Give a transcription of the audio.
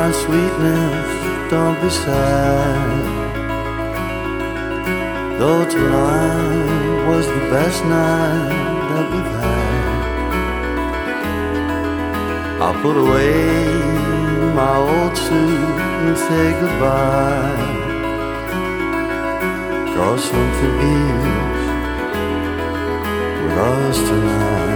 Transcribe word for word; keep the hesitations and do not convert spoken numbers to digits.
my sweetness, don't be sad. Though tonight was the best night that we've had, I'll put away my old suit and say goodbye, 'cause something is with us tonight.